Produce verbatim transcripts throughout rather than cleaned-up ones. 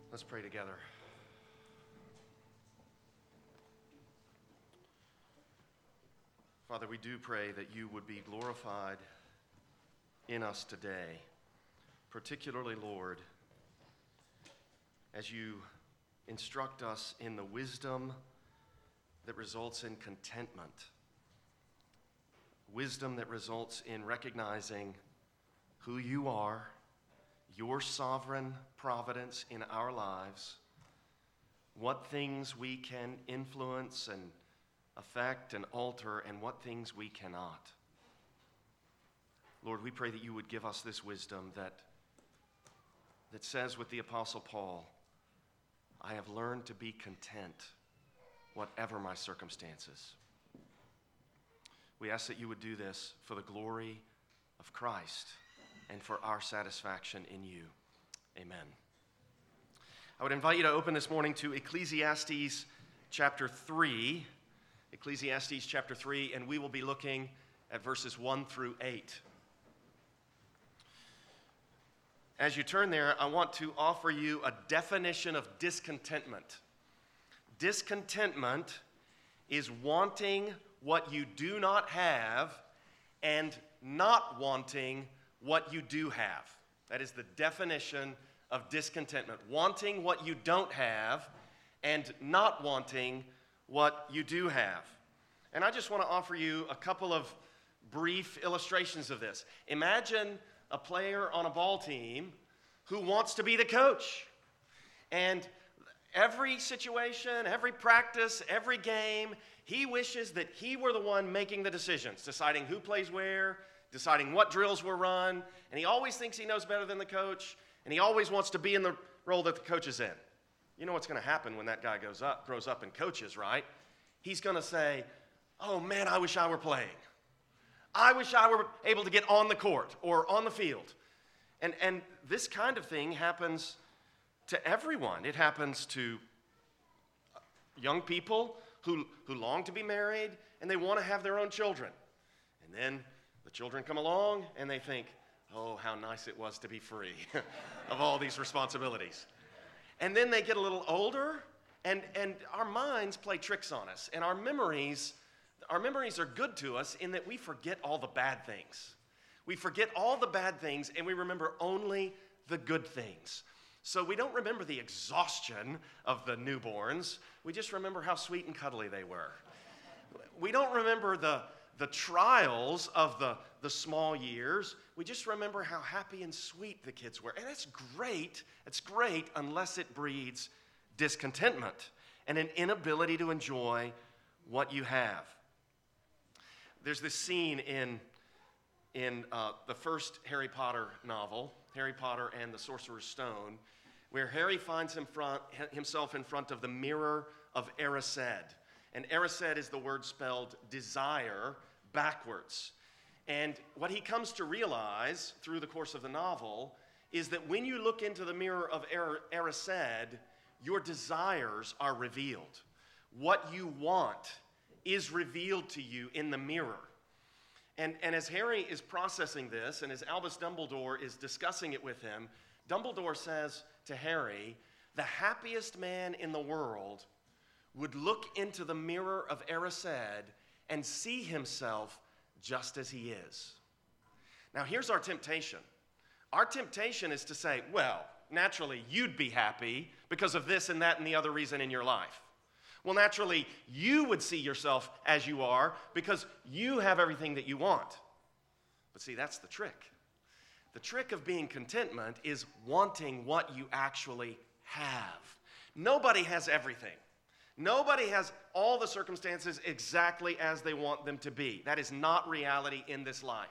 Let's pray together. Father, we do pray that you would be glorified in us today, particularly, Lord, as you instruct us in the wisdom that results in contentment, wisdom that results in recognizing who you are, your sovereign providence in our lives, what things we can influence and affect and alter, and what things we cannot. Lord, we pray that you would give us this wisdom that, that says with the Apostle Paul, I have learned to be content, whatever my circumstances. We ask that you would do this for the glory of Christ and for our satisfaction in you. Amen. I would invite you to open this morning to Ecclesiastes chapter three. Ecclesiastes chapter three, and we will be looking at verses one through eight. As you turn there, I want to offer you a definition of discontentment. Discontentment is wanting what you do not have and not wanting what you do have. That is the definition of discontentment. Wanting what you don't have and not wanting what you do have. And I just want to offer you a couple of brief illustrations of this. Imagine a player on a ball team who wants to be the coach. And every situation, every practice, every game, he wishes that he were the one making the decisions, deciding who plays where, deciding what drills were run, and he always thinks he knows better than the coach, and he always wants to be in the role that the coach is in. You know what's going to happen when that guy goes up, grows up and coaches, right? He's going to say, oh man, I wish I were playing. I wish I were able to get on the court or on the field. And, and this kind of thing happens to everyone. It happens to young people who, who long to be married and they want to have their own children. And then the children come along and they think, oh, how nice it was to be free of all these responsibilities. And then they get a little older, and, and our minds play tricks on us. And our memories, our memories are good to us in that we forget all the bad things. We forget all the bad things, and we remember only the good things. So we don't remember the exhaustion of the newborns. We just remember how sweet and cuddly they were. We don't remember the the trials of the, the small years. We just remember how happy and sweet the kids were. And it's great, it's great unless it breeds discontentment and an inability to enjoy what you have. There's this scene in, in uh, the first Harry Potter novel, Harry Potter and the Sorcerer's Stone, where Harry finds him front, himself in front of the mirror of Erised. And Erised is the word spelled desire backwards. And what he comes to realize through the course of the novel is that when you look into the mirror of er- Erised, your desires are revealed. What you want is revealed to you in the mirror. And, and as Harry is processing this, and as Albus Dumbledore is discussing it with him, Dumbledore says to Harry, the happiest man in the world would look into the mirror of Erised and see himself just as he is. Now here's our temptation. Our temptation is to say, well, naturally you'd be happy because of this and that and the other reason in your life. Well, naturally you would see yourself as you are because you have everything that you want. But see, that's the trick. The trick of being contentment is wanting what you actually have. Nobody has everything. Nobody has all the circumstances exactly as they want them to be. That is not reality in this life.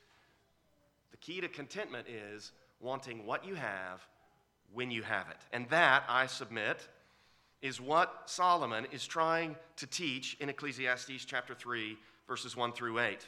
The key to contentment is wanting what you have when you have it. And that, I submit, is what Solomon is trying to teach in Ecclesiastes chapter three, verses one through eight.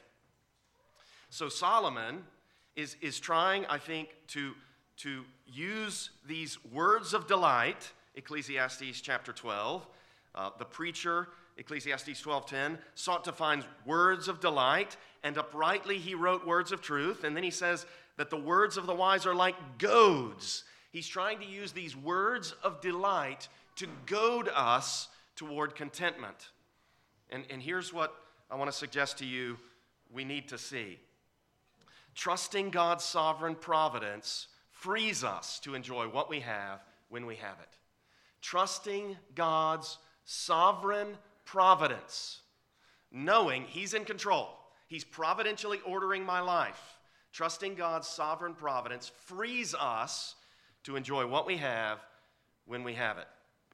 So Solomon is, is trying, I think, to, to use these words of delight, Ecclesiastes chapter twelve. Uh, the preacher, Ecclesiastes twelve ten, sought to find words of delight, and uprightly he wrote words of truth. And then he says that the words of the wise are like goads. He's trying to use these words of delight to goad us toward contentment. And, and here's what I want to suggest to you we need to see. Trusting God's sovereign providence frees us to enjoy what we have when we have it. Trusting God's sovereign providence, knowing He's in control. He's providentially ordering my life. Trusting God's sovereign providence frees us to enjoy what we have when we have it.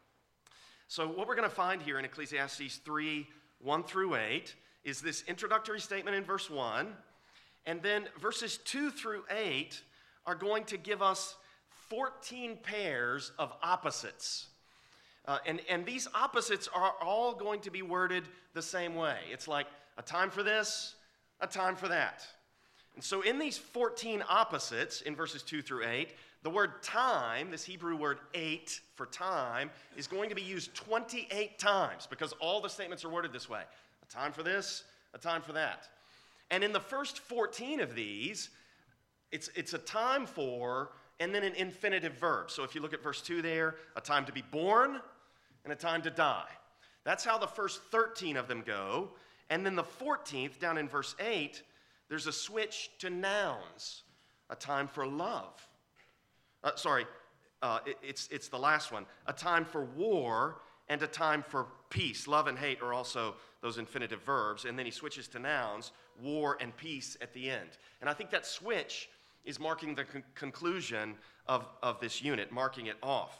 So what we're going to find here in Ecclesiastes three, one through eight, is this introductory statement in verse one, and then verses two through eight are going to give us fourteen pairs of opposites. Uh, and, and these opposites are all going to be worded the same way. It's like a time for this, a time for that. And so in these fourteen opposites in verses two through eight, the word time, this Hebrew word eight for time, is going to be used twenty-eight times because all the statements are worded this way. A time for this, a time for that. And in the first fourteen of these, it's, it's a time for and then an infinitive verb. So if you look at verse two there, a time to be born and a time to die. That's how the first thirteen of them go. And then the fourteenth, down in verse eight, there's a switch to nouns. A time for love. Uh, sorry, uh, it, it's, it's the last one. A time for war and a time for peace. Love and hate are also those infinitive verbs. And then he switches to nouns, war and peace at the end. And I think that switch is marking the con- conclusion of, of this unit, marking it off.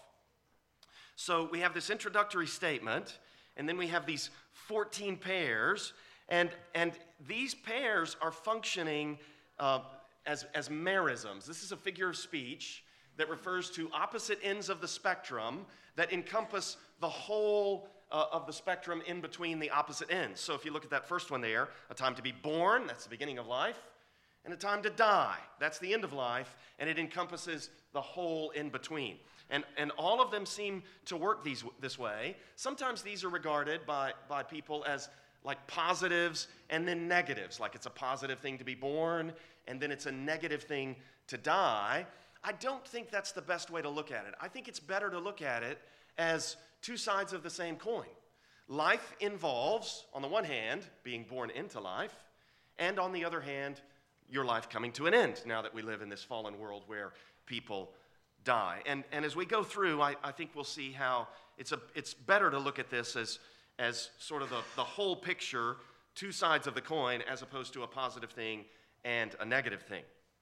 So we have this introductory statement, and then we have these fourteen pairs, and, and these pairs are functioning uh, as, as merisms. This is a figure of speech that refers to opposite ends of the spectrum that encompass the whole uh, of the spectrum in between the opposite ends. So if you look at that first one there, a time to be born, that's the beginning of life, and a time to die, that's the end of life, and it encompasses the whole in between. And, and all of them seem to work these, this way. Sometimes these are regarded by, by people as like positives and then negatives, like it's a positive thing to be born, and then it's a negative thing to die. I don't think that's the best way to look at it. I think it's better to look at it as two sides of the same coin. Life involves, on the one hand, being born into life, and on the other hand, your life coming to an end now that we live in this fallen world where people die. And, and as we go through, I, I think we'll see how it's, a, it's better to look at this as, as sort of the, the whole picture, two sides of the coin, as opposed to a positive thing and a negative thing.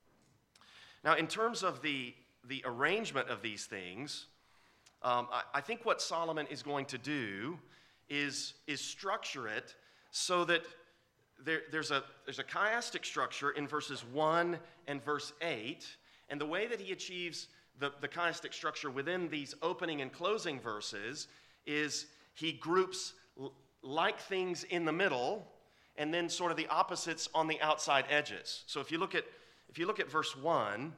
Now, in terms of the, the arrangement of these things, um, I, I think what Solomon is going to do is, is structure it so that there, there's, a, there's a chiastic structure in verses one and verse eight, and the way that he achieves the, the chiastic structure within these opening and closing verses is he groups l- like things in the middle and then sort of the opposites on the outside edges. So if you look at If you look at verse one,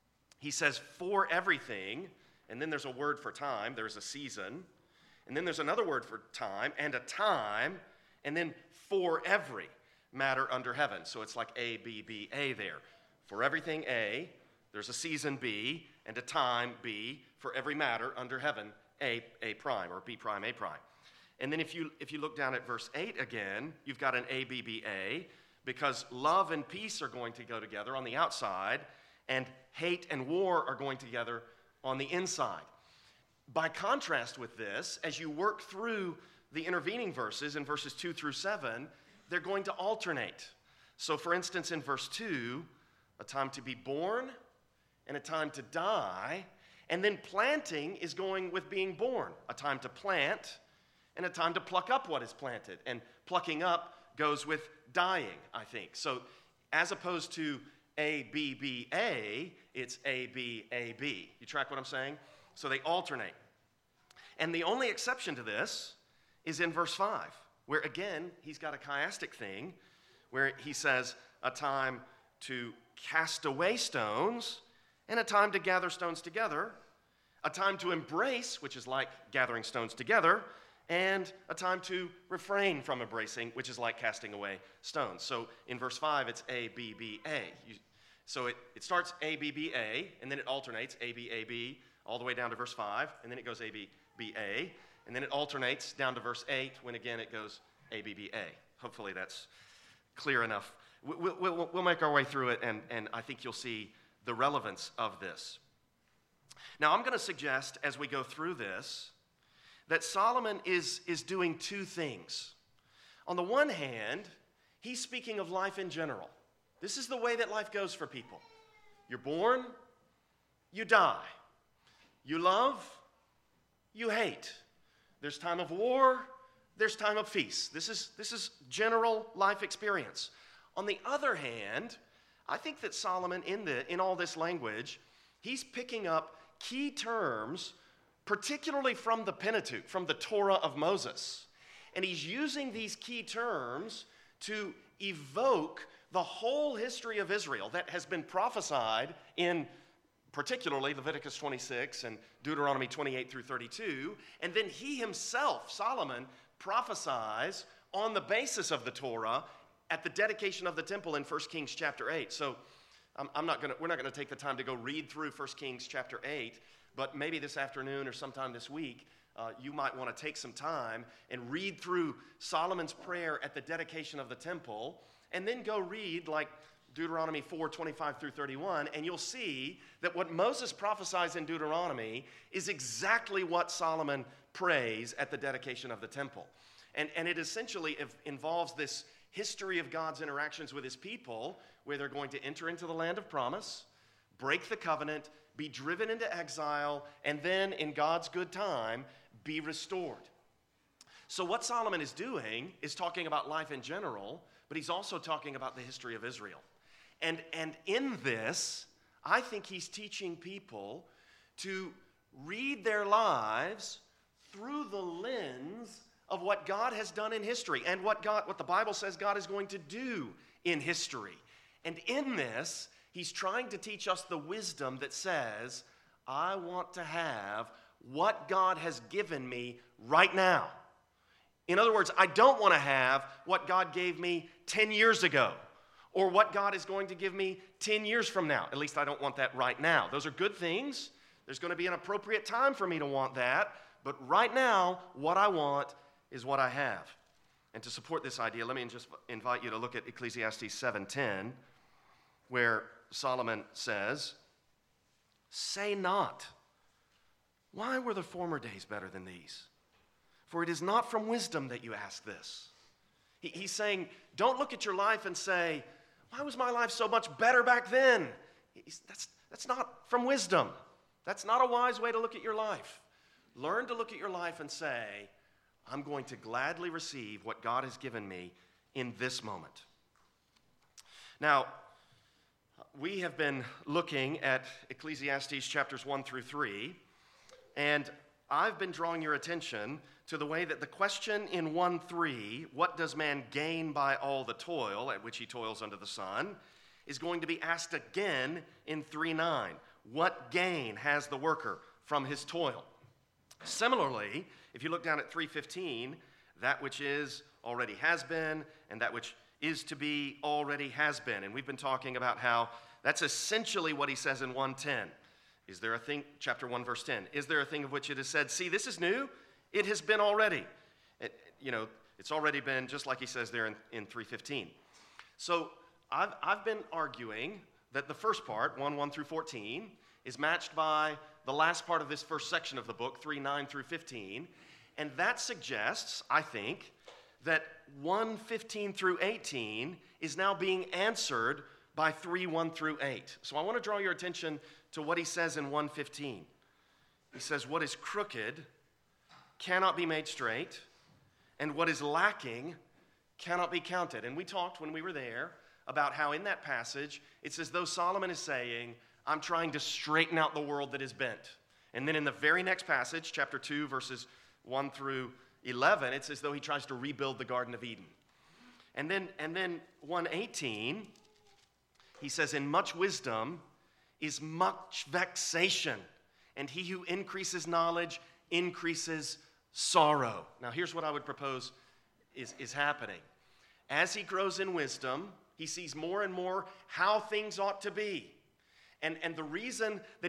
he says, for everything, and then there's a word for time, there's a season, and then there's another word for time, and a time, and then for every matter under heaven. So it's like A, B, B, A there. For everything, A, there's a season, B, and a time, B, for every matter under heaven, A, A prime, or B prime, A prime. And then if you, if you look down at verse eight again, you've got an A, B, B, A, because love and peace are going to go together on the outside, and hate and war are going together on the inside. By contrast with this, as you work through the intervening verses in verses two through seven, they're going to alternate. So for instance, in verse two, a time to be born and a time to die, and then planting is going with being born, a time to plant and a time to pluck up what is planted, and plucking up goes with dying, I think. So as opposed to A, B, B, A, it's A, B, A, B. You track what I'm saying? So they alternate. And the only exception to this is in verse five, where again, he's got a chiastic thing, where he says a time to cast away stones and a time to gather stones together, a time to embrace, which is like gathering stones together, and a time to refrain from embracing, which is like casting away stones. So in verse five, it's A, B, B, A. You, so it, it starts A, B, B, A, and then it alternates A, B, A, B, all the way down to verse five, and then it goes A, B, B, A, and then it alternates down to verse eight, when again it goes A, B, B, A. Hopefully that's clear enough. We'll, we'll, we'll make our way through it, and, and I think you'll see the relevance of this. Now, I'm going to suggest as we go through this that Solomon is, is doing two things. On the one hand, he's speaking of life in general. This is the way that life goes for people. You're born, you die. You love, you hate. There's time of war, there's time of peace. This is, this is general life experience. On the other hand, I think that Solomon, in, the, in all this language, he's picking up key terms, particularly from the Pentateuch, from the Torah of Moses. And he's using these key terms to evoke the whole history of Israel that has been prophesied in particularly Leviticus twenty-six and Deuteronomy twenty-eight through thirty-two. And then he himself, Solomon, prophesies on the basis of the Torah at the dedication of the temple in First Kings chapter eight. So I'm, I'm not gonna, we're not going to take the time to go read through First Kings chapter eight, but maybe this afternoon or sometime this week, uh, you might want to take some time and read through Solomon's prayer at the dedication of the temple, and then go read like Deuteronomy four, twenty-five through thirty-one, and you'll see that what Moses prophesies in Deuteronomy is exactly what Solomon prays at the dedication of the temple. And, and it essentially involves this history of God's interactions with his people, where they're going to enter into the land of promise, break the covenant, be driven into exile, and then in God's good time, be restored. So what Solomon is doing is talking about life in general, but he's also talking about the history of Israel. And, and in this, I think he's teaching people to read their lives through the lens of what God has done in history and what God, what the Bible says God is going to do in history. And in this, he's trying to teach us the wisdom that says, I want to have what God has given me right now. In other words, I don't want to have what God gave me ten years ago, or what God is going to give me ten years from now. At least I don't want that right now. Those are good things. There's going to be an appropriate time for me to want that. But right now, what I want is what I have. And to support this idea, let me just invite you to look at Ecclesiastes seven ten, where Solomon says, say not, why were the former days better than these? For it is not from wisdom that you ask this. He, he's saying, don't look at your life and say, why was my life so much better back then? He's, that's, that's not from wisdom. That's not a wise way to look at your life. Learn to look at your life and say, I'm going to gladly receive what God has given me in this moment. Now, we have been looking at Ecclesiastes chapters one through three, and I've been drawing your attention to the way that the question in one three, what does man gain by all the toil at which he toils under the sun, is going to be asked again in three nine. What gain has the worker from his toil? Similarly, if you look down at three fifteen, that which is already has been, and that which is to be already has been. And we've been talking about how that's essentially what he says in one ten. Is there a thing, chapter one, verse ten, is there a thing of which it is said, see, this is new? It has been already. It, you know, it's already been, just like he says there in, in three fifteen. So I've, I've been arguing that the first part, one, one through fourteen, is matched by the last part of this first section of the book, three nine through fifteen. And that suggests, I think, that one fifteen through eighteen is now being answered by three one through eight. So I want to draw your attention to what he says in one fifteen. He says, what is crooked cannot be made straight, and what is lacking cannot be counted. And we talked when we were there about how in that passage, it's as though Solomon is saying, I'm trying to straighten out the world that is bent. And then in the very next passage, chapter two, verses one through eleven, it's as though he tries to rebuild the Garden of Eden. And then, and then one eighteen, he says, in much wisdom is much vexation, and he who increases knowledge increases sorrow. Now here's what I would propose is, is happening. As he grows in wisdom, he sees more and more how things ought to be. And, and the reason that he's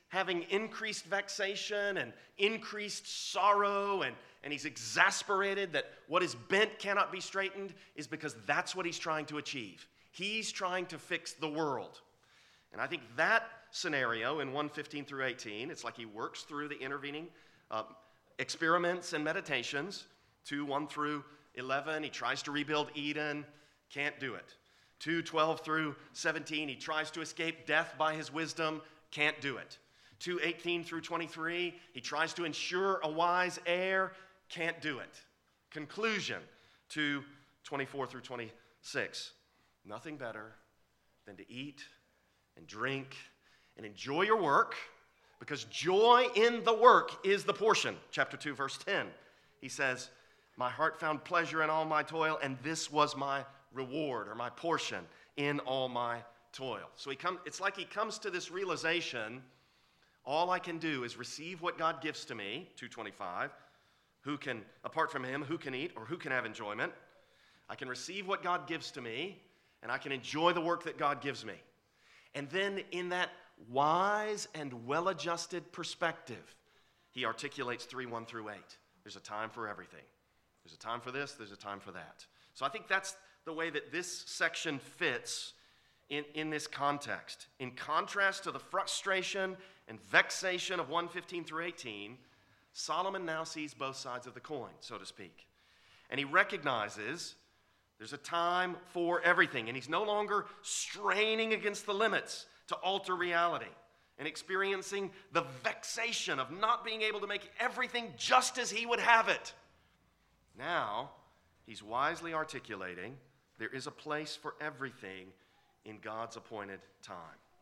having increased vexation and increased sorrow, and, and he's exasperated that what is bent cannot be straightened, is because that's what he's trying to achieve. He's trying to fix the world. And I think that scenario in one fifteen through eighteen, it's like he works through the intervening uh, experiments and meditations. two one through eleven, he tries to rebuild Eden, can't do it. two twelve through seventeen, he tries to escape death by his wisdom, can't do it. two eighteen through twenty-three, he tries to ensure a wise heir, can't do it. Conclusion, two twenty-four through twenty-six, nothing better than to eat and drink and enjoy your work, because joy in the work is the portion. Chapter two, verse ten, he says, my heart found pleasure in all my toil, and this was my reward, or my portion in all my toil. So he come, it's like he comes to this realization, all I can do is receive what God gives to me, two twenty-five, who can, apart from him, who can eat or who can have enjoyment? I can receive what God gives to me, and I can enjoy the work that God gives me. And then in that wise and well-adjusted perspective, he articulates three one through eight. There's a time for everything. There's a time for this, there's a time for that. So I think that's the way that this section fits in, in this context. In contrast to the frustration and vexation of one fifteen through eighteen, Solomon now sees both sides of the coin, so to speak. And he recognizes there's a time for everything, and he's no longer straining against the limits to alter reality and experiencing the vexation of not being able to make everything just as he would have it. Now, he's wisely articulating there is a place for everything in God's appointed time.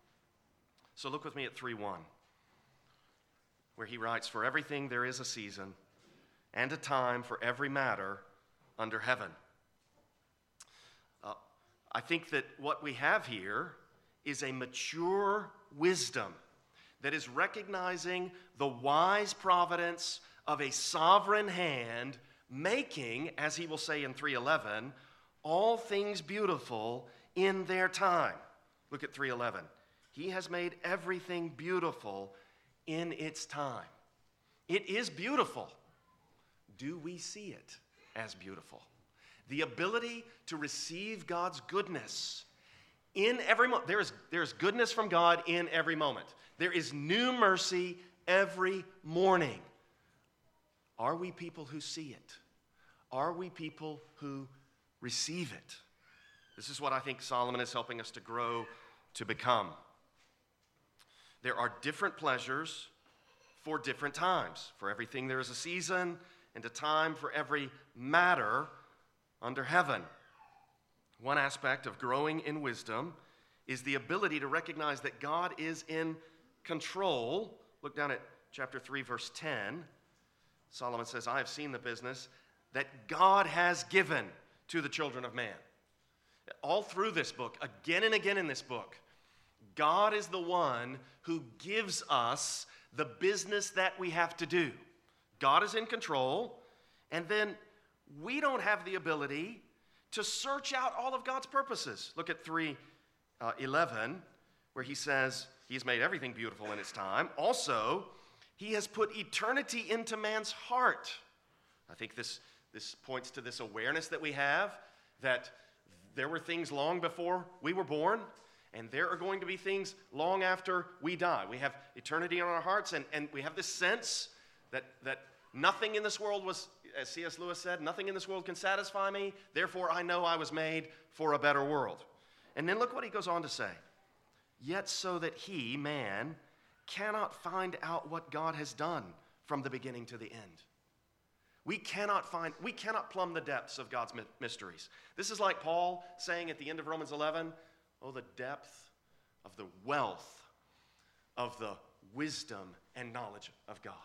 So look with me at three one, where he writes, for everything there is a season and a time for every matter under heaven. Uh, I think that what we have here is a mature wisdom that is recognizing the wise providence of a sovereign hand making, as he will say in three eleven, all things beautiful in their time. Look at three eleven. He has made everything beautiful in its time. It is beautiful. Do we see it as beautiful? The ability to receive God's goodness in every moment. There is, there is goodness from God in every moment. There is new mercy every morning. Are we people who see it? Are we people who receive it? This is what I think Solomon is helping us to grow to become. There are different pleasures for different times. For everything there is a season and a time for every matter under heaven. One aspect of growing in wisdom is the ability to recognize that God is in control. Look down at chapter three, verse ten. Solomon says, I have seen the business that God has given to the children of man. All through this book, again and again in this book, God is the one who gives us the business that we have to do. God is in control, and then we don't have the ability to search out all of God's purposes. Look at three eleven, where he says he's made everything beautiful in its time. Also, he has put eternity into man's heart. I think this, this points to this awareness that we have that there were things long before we were born, and there are going to be things long after we die. We have eternity in our hearts, and, and we have this sense that, that nothing in this world was, as C S Lewis said, nothing in this world can satisfy me, therefore I know I was made for a better world. And then look what he goes on to say. Yet so that he, man, cannot find out what God has done from the beginning to the end. We cannot find, we cannot plumb the depths of God's mysteries. This is like Paul saying at the end of Romans eleven, oh, the depth of the wealth of the wisdom and knowledge of God.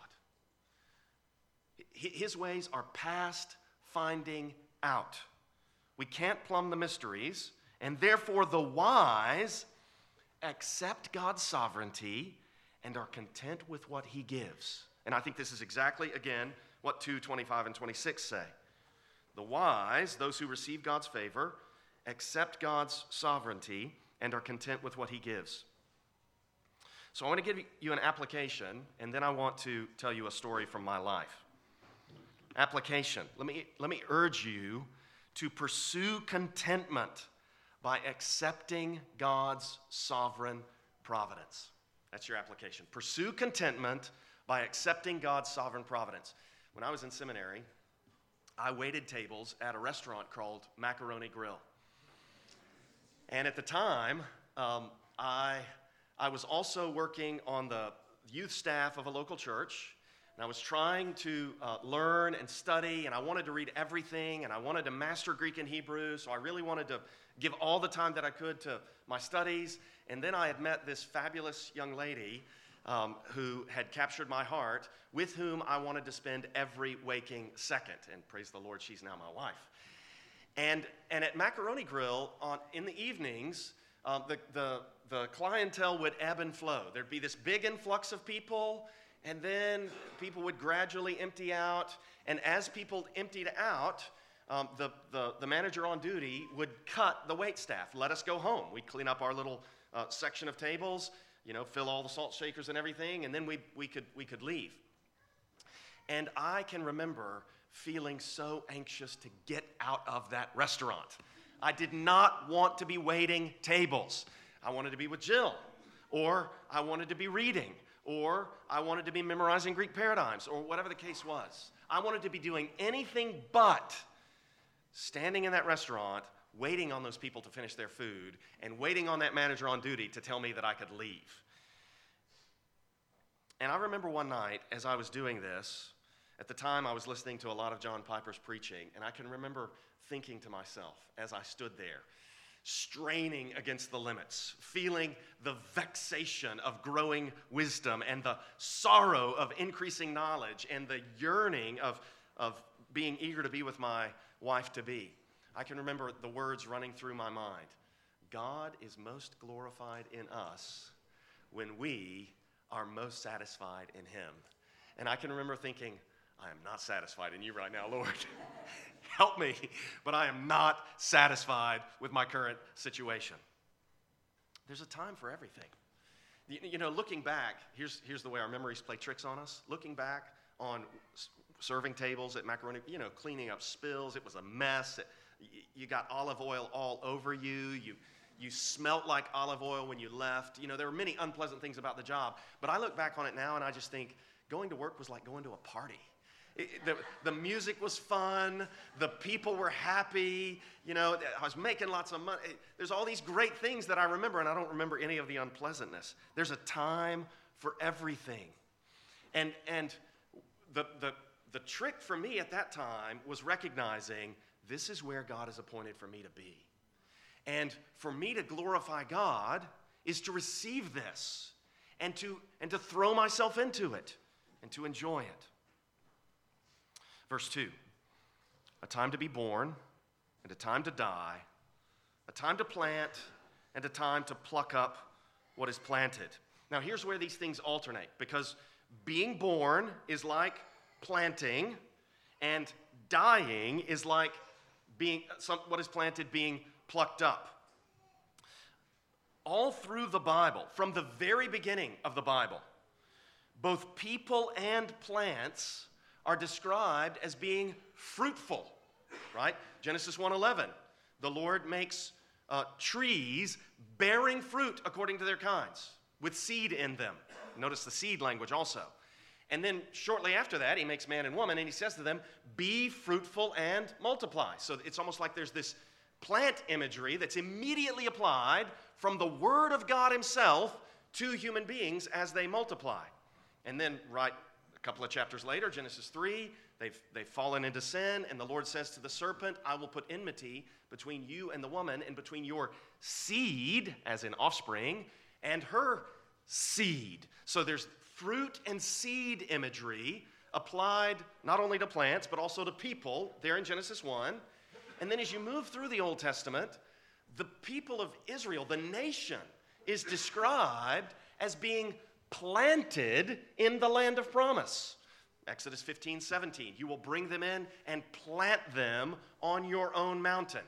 His ways are past finding out. We can't plumb the mysteries, and therefore the wise accept God's sovereignty and are content with what he gives. And I think this is exactly, again, what two twenty-five and twenty-six say. The wise, those who receive God's favor, accept God's sovereignty and are content with what he gives. So I want to give you an application, and then I want to tell you a story from my life. Application. Let me, let me urge you to pursue contentment by accepting God's sovereign providence. That's your application. Pursue contentment by accepting God's sovereign providence. When I was in seminary, I waited tables at a restaurant called Macaroni Grill. And at the time, um, I, I was also working on the youth staff of a local church, and I was trying to uh, learn and study, and I wanted to read everything, and I wanted to master Greek and Hebrew, so I really wanted to give all the time that I could to my studies. And then I had met this fabulous young lady um, who had captured my heart, with whom I wanted to spend every waking second. And praise the Lord, she's now my wife. And, and at Macaroni Grill, on, in the evenings, um, the, the, the clientele would ebb and flow. There'd be this big influx of people, and then people would gradually empty out. And as people emptied out, um, the, the, the manager on duty would cut the wait staff, let us go home. We'd clean up our little uh, section of tables, you know, fill all the salt shakers and everything, and then we, we, could, we could leave. And I can remember feeling so anxious to get out of that restaurant. I did not want to be waiting tables. I wanted to be with Jill, or I wanted to be reading, or I wanted to be memorizing Greek paradigms, or whatever the case was. I wanted to be doing anything but standing in that restaurant, waiting on those people to finish their food, and waiting on that manager on duty to tell me that I could leave. And I remember one night, as I was doing this, at the time I was listening to a lot of John Piper's preaching, and I can remember thinking to myself as I stood there, straining against the limits, feeling the vexation of growing wisdom and the sorrow of increasing knowledge and the yearning of, of being eager to be with my wife-to-be. I can remember the words running through my mind. God is most glorified in us when we are most satisfied in him. And I can remember thinking, I am not satisfied in you right now, Lord. Help me, but I am not satisfied with my current situation. There's a time for everything. You, you know, looking back, here's, here's the way our memories play tricks on us. Looking back on s- serving tables at Macaroni, you know, cleaning up spills, it was a mess. It, you got olive oil all over you. You you smelt like olive oil when you left. You know, there were many unpleasant things about the job. But I look back on it now and I just think going to work was like going to a party. It, the, the music was fun. The people were happy. You know, I was making lots of money. There's all these great things that I remember, and I don't remember any of the unpleasantness. There's a time for everything. And, and the, the, the trick for me at that time was recognizing this is where God has appointed for me to be. And for me to glorify God is to receive this and to, and to throw myself into it and to enjoy it. Verse two, a time to be born and a time to die, a time to plant and a time to pluck up what is planted. Now here's where these things alternate, because being born is like planting and dying is like being some, what is planted being plucked up. All through the Bible, from the very beginning of the Bible, both people and plants are described as being fruitful, right? Genesis one eleven, the Lord makes uh, trees bearing fruit according to their kinds, with seed in them. Notice the seed language also. And then shortly after that, he makes man and woman, and he says to them, be fruitful and multiply. So it's almost like there's this plant imagery that's immediately applied from the Word of God himself to human beings as they multiply. And then right a couple of chapters later, Genesis three, they've, they've fallen into sin, and the Lord says to the serpent, I will put enmity between you and the woman, and between your seed, as in offspring, and her seed. So there's fruit and seed imagery applied not only to plants, but also to people there in Genesis one. And then as you move through the Old Testament, the people of Israel, the nation, is described as being planted in the land of promise. Exodus fifteen, seventeen, you will bring them in and plant them on your own mountain.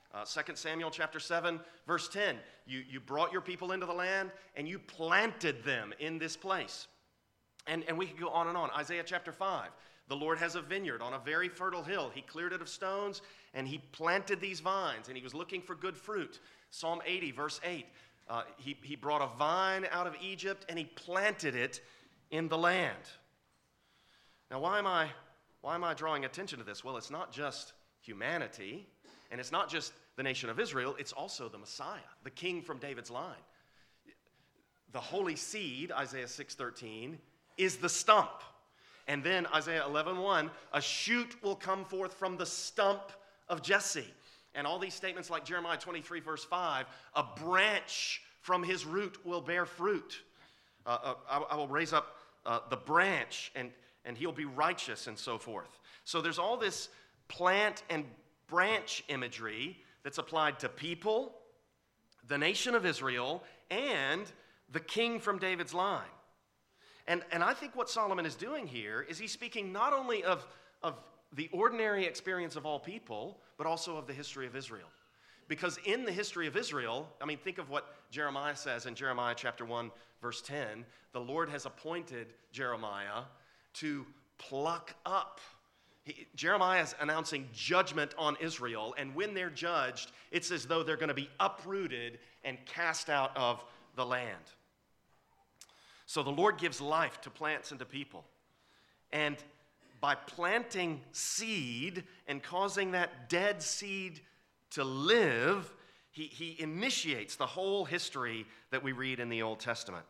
Uh, Second Samuel chapter seven, verse ten, you, you brought your people into the land and you planted them in this place. And, and we could go on and on. Isaiah chapter five, the Lord has a vineyard on a very fertile hill. He cleared it of stones and he planted these vines and he was looking for good fruit. Psalm eighty, verse eight, uh, he, he brought a vine out of Egypt and he planted it in the land. Now, why am I, why am I drawing attention to this? Well, it's not just humanity, and it's not just the nation of Israel, it's also the Messiah, the king from David's line. The holy seed, Isaiah six thirteen, is the stump. And then Isaiah eleven one, a shoot will come forth from the stump of Jesse. And all these statements like Jeremiah twenty-three, verse five, a branch from his root will bear fruit. Uh, uh, I, I will raise up uh, the branch, and, and he'll be righteous, and so forth. So there's all this plant and branch imagery that's applied to people, the nation of Israel, and the king from David's line. And, and I think what Solomon is doing here is he's speaking not only of, of the ordinary experience of all people, but also of the history of Israel. Because in the history of Israel, I mean, think of what Jeremiah says in Jeremiah chapter one, verse ten. The Lord has appointed Jeremiah to pluck up. He, Jeremiah is announcing judgment on Israel, and when they're judged, it's as though they're going to be uprooted and cast out of the land. So the Lord gives life to plants and to people. And by planting seed and causing that dead seed to live, he, he initiates the whole history that we read in the Old Testament.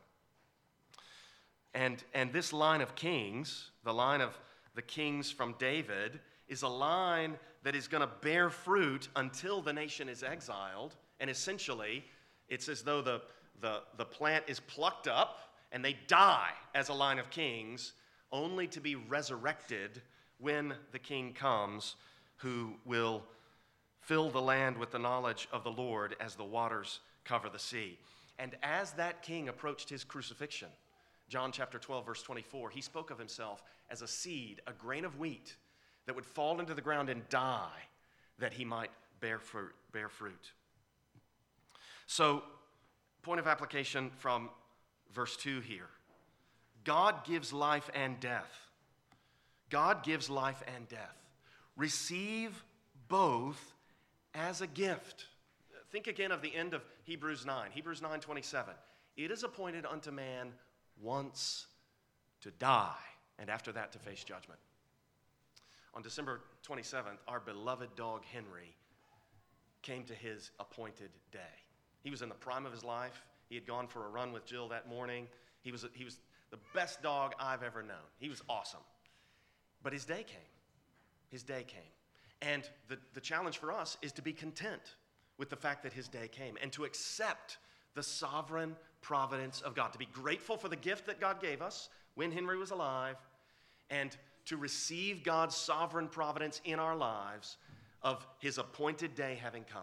And, and this line of kings, the line of the kings from David, is a line that is going to bear fruit until the nation is exiled. And essentially, it's as though the, the, the plant is plucked up and they die as a line of kings, only to be resurrected when the king comes, who will fill the land with the knowledge of the Lord as the waters cover the sea. And as that king approached his crucifixion, John chapter twelve, verse twenty-four, he spoke of himself as a seed, a grain of wheat that would fall into the ground and die, that he might bear fruit. Bear fruit. So, point of application from verse two here. God gives life and death. God gives life and death. Receive both as a gift. Think again of the end of Hebrews nine. Hebrews nine twenty-seven. It is appointed unto man once to die, and after that to face judgment. On December twenty-seventh, our beloved dog Henry came to his appointed day. He was in the prime of his life. He had gone for a run with Jill that morning. He was, he was the best dog I've ever known. He was awesome. But his day came. His day came. And the, the challenge for us is to be content with the fact that his day came and to accept the sovereign providence of God, to be grateful for the gift that God gave us when Henry was alive, and to receive God's sovereign providence in our lives of his appointed day having come.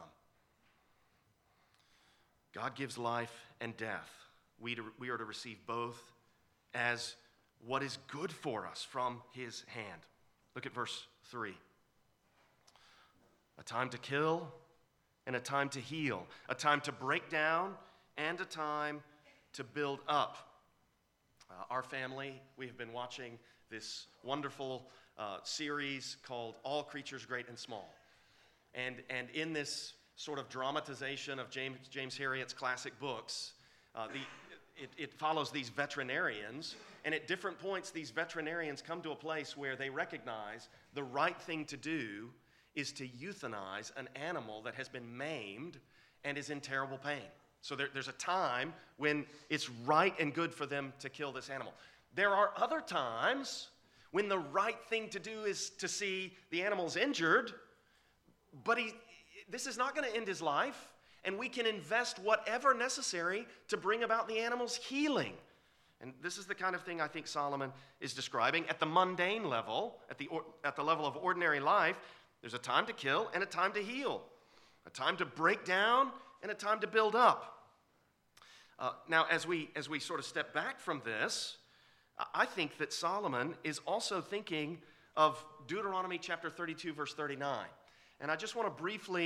God gives life and death. We, to, we are to receive both as what is good for us from his hand. Look at verse three. A time to kill and a time to heal. A time to break down and a time to build up. Uh, our family, we have been watching this wonderful uh, series called All Creatures Great and Small. And, and in this sort of dramatization of James, James Herriot's classic books, uh, the, it, it follows these veterinarians, and at different points these veterinarians come to a place where they recognize the right thing to do is to euthanize an animal that has been maimed and is in terrible pain. So there, there's a time when it's right and good for them to kill this animal. There are other times when the right thing to do is to see the animal's injured, but he, this is not going to end his life, and we can invest whatever necessary to bring about the animal's healing. And this is the kind of thing I think Solomon is describing. At the mundane level, at the, or, at the level of ordinary life, there's a time to kill and a time to heal, a time to break down and a time to build up. Uh, now, as we, as we sort of step back from this, I think that Solomon is also thinking of Deuteronomy chapter thirty-two, verse thirty-nine. And I just want to briefly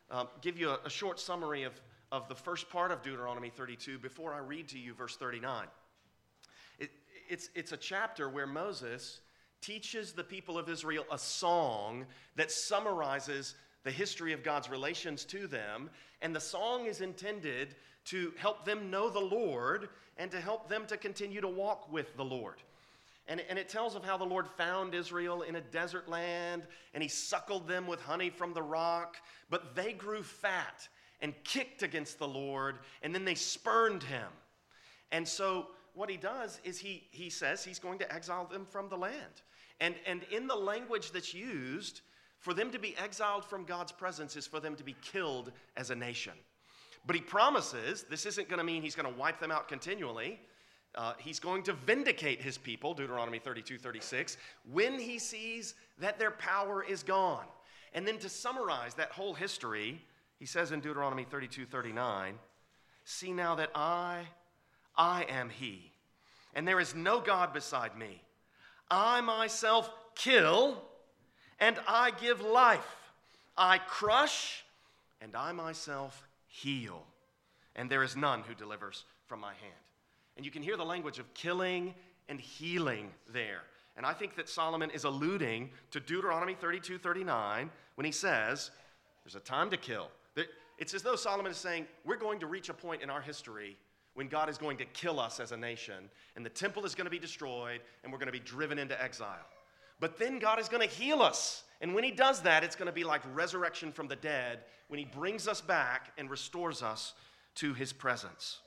um, give you a, a short summary of, of the first part of Deuteronomy thirty-two before I read to you verse thirty-nine. It, it's, it's a chapter where Moses teaches the people of Israel a song that summarizes the history of God's relations to them, and the song is intended to help them know the Lord and to help them to continue to walk with the Lord. And, and it tells of how the Lord found Israel in a desert land, and he suckled them with honey from the rock, but they grew fat and kicked against the Lord, and then they spurned him. And so what he does is he, he says he's going to exile them from the land. And, and in the language that's used, for them to be exiled from God's presence is for them to be killed as a nation. But he promises this isn't going to mean he's going to wipe them out continually. Uh, he's going to vindicate his people, Deuteronomy thirty-two, thirty-six, when he sees that their power is gone. And then to summarize that whole history, he says in Deuteronomy thirty-two, thirty-nine, "See now that I, I am he, and there is no God beside me. I myself kill, and I give life. I crush, and I myself heal. And there is none who delivers from my hand." And you can hear the language of killing and healing there. And I think that Solomon is alluding to Deuteronomy thirty-two, thirty-nine when he says, there's a time to kill. It's as though Solomon is saying, we're going to reach a point in our history when God is going to kill us as a nation, and the temple is going to be destroyed, and we're going to be driven into exile. But then God is going to heal us. And when he does that, it's going to be like resurrection from the dead when he brings us back and restores us to his presence.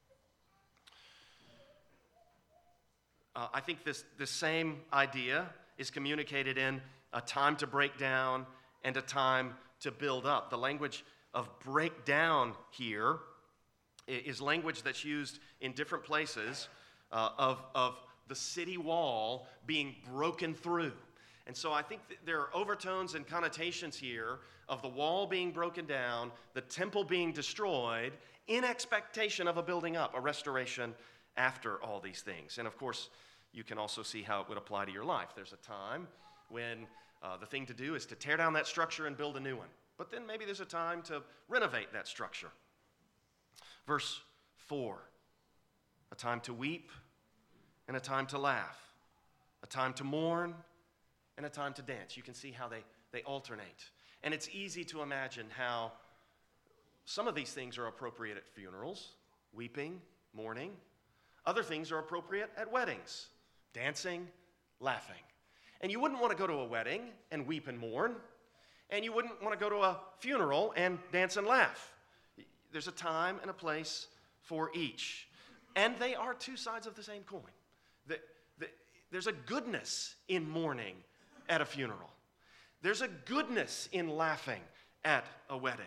Uh, I think this, this same idea is communicated in a time to break down and a time to build up. The language of break down here is language that's used in different places uh, of, of the city wall being broken through. And so I think that there are overtones and connotations here of the wall being broken down, the temple being destroyed, in expectation of a building up, a restoration after all these things. And of course, you can also see how it would apply to your life. There's a time when uh, the thing to do is to tear down that structure and build a new one. But then maybe there's a time to renovate that structure. Verse four, a time to weep and a time to laugh, a time to mourn and a time to dance. You can see how they, they alternate. And it's easy to imagine how some of these things are appropriate at funerals, weeping, mourning. Other things are appropriate at weddings, dancing, laughing. And you wouldn't want to go to a wedding and weep and mourn, and you wouldn't want to go to a funeral and dance and laugh. There's a time and a place for each. And they are two sides of the same coin. The, the, there's a goodness in mourning at a funeral. There's a goodness in laughing at a wedding.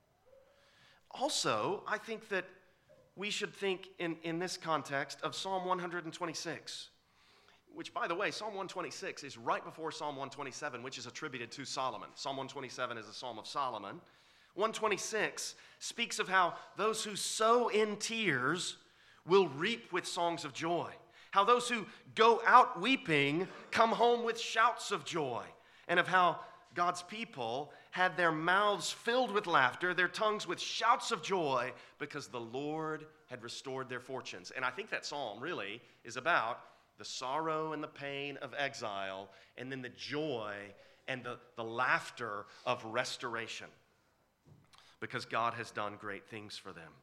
Also, I think that we should think in, in this context of Psalm one twenty-six, which, by the way, Psalm one twenty-six is right before Psalm one twenty-seven, which is attributed to Solomon. Psalm one twenty-seven is a psalm of Solomon. one twenty-six speaks of how those who sow in tears will reap with songs of joy. How those who go out weeping come home with shouts of joy. And of how God's people had their mouths filled with laughter, their tongues with shouts of joy, because the Lord had restored their fortunes. And I think that psalm really is about the sorrow and the pain of exile, and then the joy and the, the laughter of restoration, because God has done great things for them.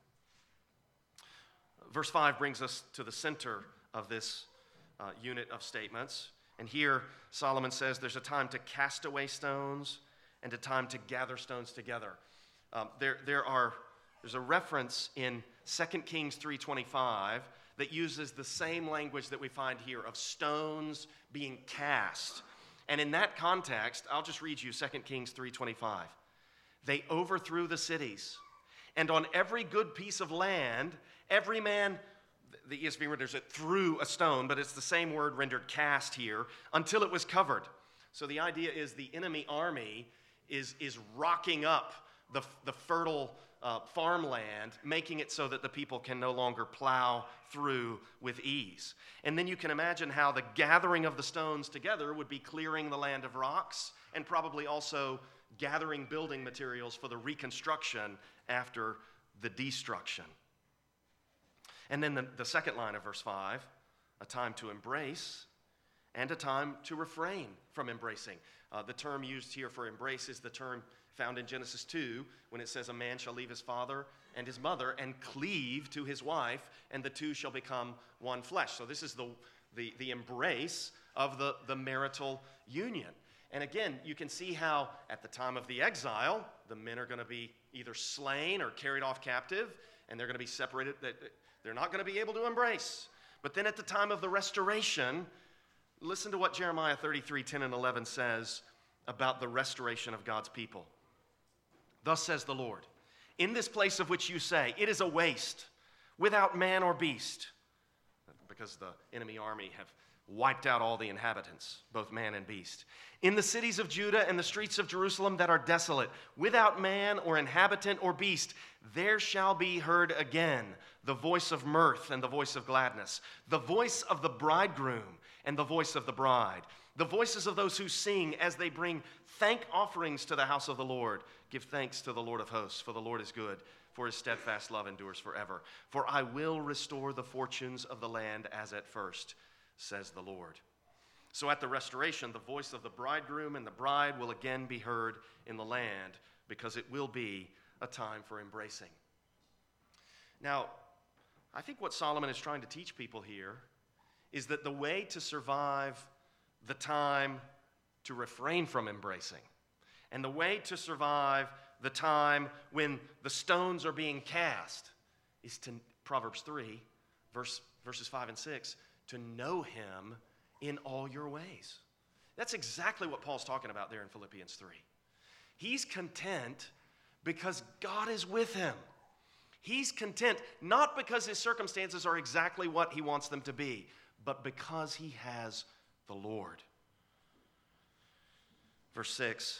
Verse five brings us to the center of this uh, unit of statements. And here Solomon says there's a time to cast away stones and a time to gather stones together. Um, there, there are, there's a reference in Second Kings three twenty-five that uses the same language that we find here of stones being cast. And in that context, I'll just read you Second Kings three twenty-five. They overthrew the cities, and on every good piece of land, every man, the E S V renders it threw a stone, but it's the same word rendered cast here, until it was covered. So the idea is the enemy army is, is rocking up the, the fertile uh, farmland, making it so that the people can no longer plow through with ease. And then you can imagine how the gathering of the stones together would be clearing the land of rocks and probably also gathering building materials for the reconstruction after the destruction. And then the, the second line of verse five, a time to embrace and a time to refrain from embracing. Uh, the term used here for embrace is the term found in Genesis two when it says a man shall leave his father and his mother and cleave to his wife, and the two shall become one flesh. So this is the, the, the embrace of the, the marital union. And again, you can see how at the time of the exile, the men are going to be either slain or carried off captive, and they're going to be separated. They're not going to be able to embrace. But then at the time of the restoration, listen to what Jeremiah thirty-three, ten and eleven says about the restoration of God's people. Thus says the Lord, in this place of which you say, it is a waste, without man or beast, because the enemy army have wiped out all the inhabitants, both man and beast. In the cities of Judah and the streets of Jerusalem that are desolate, without man or inhabitant or beast, there shall be heard again the voice of mirth and the voice of gladness, the voice of the bridegroom and the voice of the bride, the voices of those who sing as they bring thank offerings to the house of the Lord. Give thanks to the Lord of hosts, for the Lord is good, for his steadfast love endures forever. For I will restore the fortunes of the land as at first, says the Lord. So at the restoration, the voice of the bridegroom and the bride will again be heard in the land, because it will be a time for embracing. Now, I think what Solomon is trying to teach people here is that the way to survive the time to refrain from embracing, and the way to survive the time when the stones are being cast, is to, Proverbs three, verse, verses five and six, to know him in all your ways. That's exactly what Paul's talking about there in Philippians three. He's content because God is with him. He's content not because his circumstances are exactly what he wants them to be, but because he has the Lord. Verse six,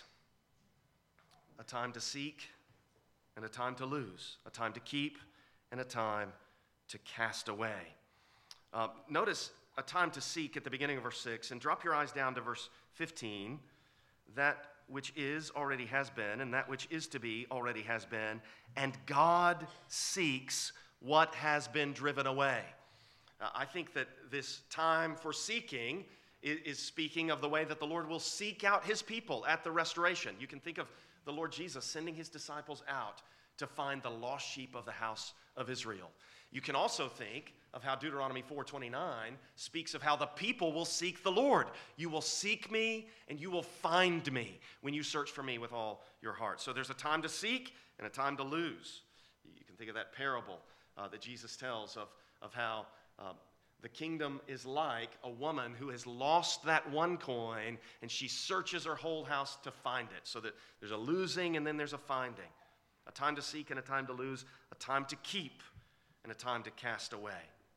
a time to seek and a time to lose, a time to keep and a time to cast away. Uh, notice a time to seek at the beginning of verse six, and drop your eyes down to verse fifteen. That which is already has been, and that which is to be already has been, and God seeks what has been driven away. Uh, I think that this time for seeking is, is speaking of the way that the Lord will seek out his people at the restoration. You can think of the Lord Jesus sending his disciples out to find the lost sheep of the house of Israel. You can also think of how Deuteronomy four twenty-nine speaks of how the people will seek the Lord. You will seek me and you will find me when you search for me with all your heart. So there's a time to seek and a time to lose. You can think of that parable uh, that Jesus tells of, of how uh, the kingdom is like a woman who has lost that one coin, and she searches her whole house to find it. So that there's a losing and then there's a finding. A time to seek and a time to lose, a time to keep and a time to cast away.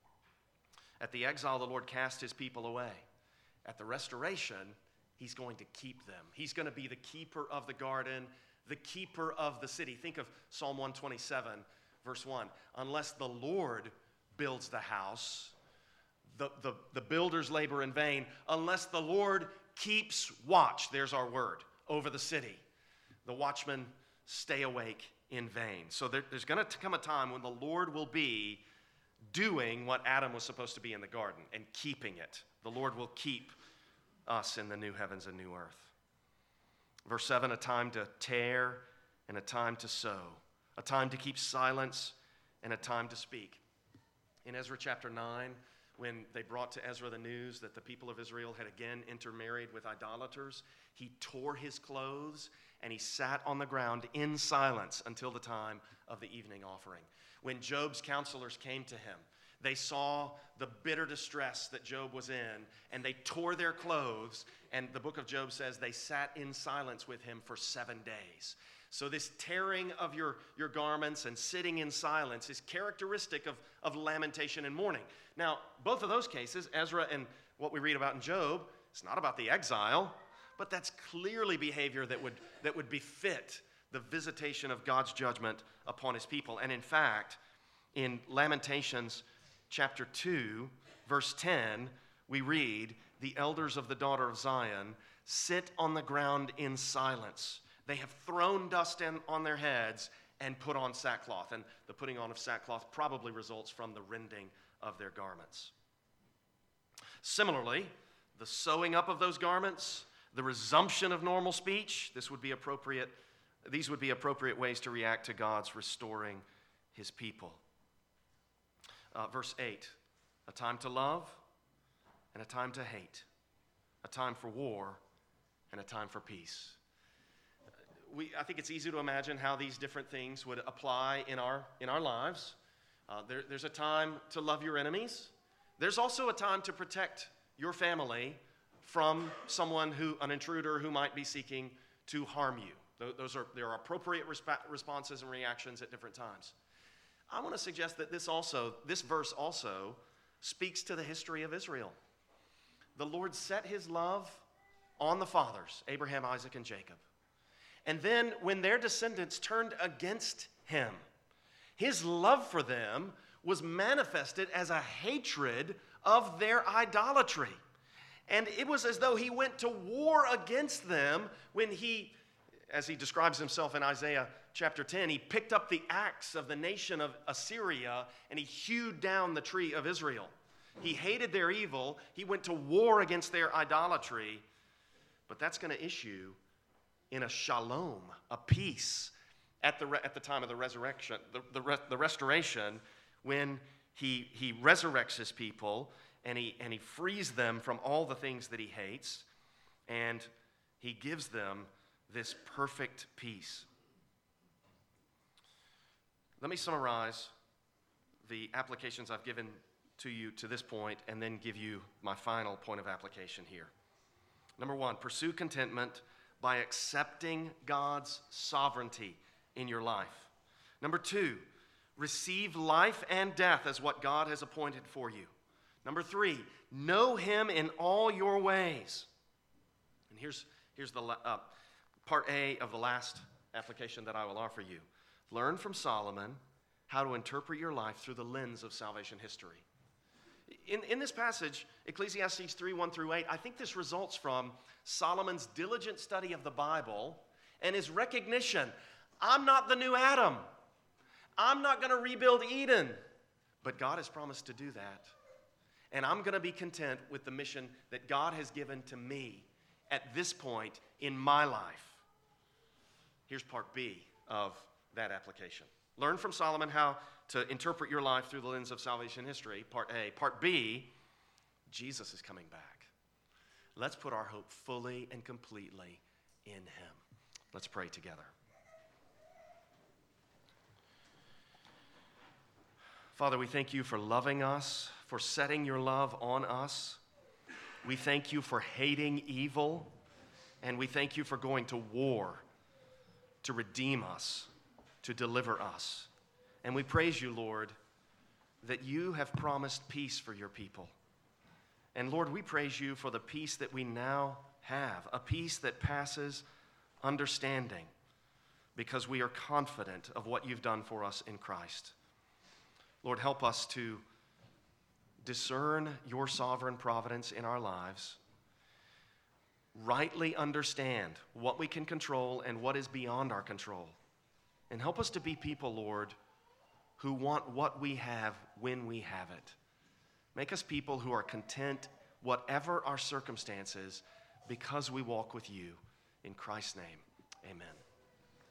At the exile, the Lord cast his people away. At the restoration, he's going to keep them. He's going to be the keeper of the garden, the keeper of the city. Think of Psalm one twenty-seven, verse one. Unless the Lord builds the house, the, the, the builders labor in vain. Unless the Lord keeps watch, there's our word, over the city, the watchmen stay awake in vain. So there, there's going to come a time when the Lord will be doing what Adam was supposed to be in the garden and keeping it. The Lord will keep us in the new heavens and new earth. Verse seven, a time to tear and a time to sow, a time to keep silence and a time to speak. In Ezra chapter nine, when they brought to Ezra the news that the people of Israel had again intermarried with idolaters, he tore his clothes and he sat on the ground in silence until the time of the evening offering. When Job's counselors came to him, they saw the bitter distress that Job was in, and they tore their clothes, and the book of Job says they sat in silence with him for seven days. So this tearing of your, your garments and sitting in silence is characteristic of, of lamentation and mourning. Now, both of those cases, Ezra and what we read about in Job, it's not about the exile, but that's clearly behavior that would, that would befit the visitation of God's judgment upon his people. And in fact, in Lamentations chapter two, verse ten, we read, the elders of the daughter of Zion sit on the ground in silence. They have thrown dust in, on their heads and put on sackcloth. And the putting on of sackcloth probably results from the rending of their garments. Similarly, the sewing up of those garments, the resumption of normal speech, this would be appropriate, these would be appropriate ways to react to God's restoring his people. Uh, verse eight, a time to love and a time to hate, a time for war and a time for peace. We, I think it's easy to imagine how these different things would apply in our, in our lives. Uh, there, there's a time to love your enemies. There's also a time to protect your family from someone who, an intruder who might be seeking to harm you. Those are, there are appropriate resp- responses and reactions at different times. I want to suggest that this also, this verse also speaks to the history of Israel. The Lord set his love on the fathers, Abraham, Isaac, and Jacob. And then when their descendants turned against him, his love for them was manifested as a hatred of their idolatry. And it was as though he went to war against them when he, as he describes himself in Isaiah chapter ten, he picked up the axe of the nation of Assyria and he hewed down the tree of Israel. He hated their evil. He went to war against their idolatry. But that's going to issue in a shalom, a peace, at the, re- at the time of the resurrection, the, the, re- the restoration, when he, he resurrects his people and he, and he frees them from all the things that he hates, and he gives them this perfect peace. Let me summarize the applications I've given to you to this point and then give you my final point of application here. Number one, pursue contentment by accepting God's sovereignty in your life. Number two, receive life and death as what God has appointed for you. Number three, know him in all your ways. And here's, here's the uh, part A of the last application that I will offer you. Learn from Solomon how to interpret your life through the lens of salvation history. In, in this passage, Ecclesiastes three, one through eight, I think this results from Solomon's diligent study of the Bible and his recognition, I'm not the new Adam. I'm not going to rebuild Eden. But God has promised to do that. And I'm going to be content with the mission that God has given to me at this point in my life. Here's part B of that application. Learn from Solomon how to interpret your life through the lens of salvation history, part A. Part B, Jesus is coming back. Let's put our hope fully and completely in him. Let's pray together. Father, we thank you for loving us, for setting your love on us. We thank you for hating evil, and we thank you for going to war to redeem us, to deliver us. And we praise you, Lord, that you have promised peace for your people. And Lord, we praise you for the peace that we now have, a peace that passes understanding, because we are confident of what you've done for us in Christ. Lord, help us to discern your sovereign providence in our lives, rightly understand what we can control and what is beyond our control, and help us to be people, Lord, who want what we have when we have it. Make us people who are content, whatever our circumstances, because we walk with you. In Christ's name, amen.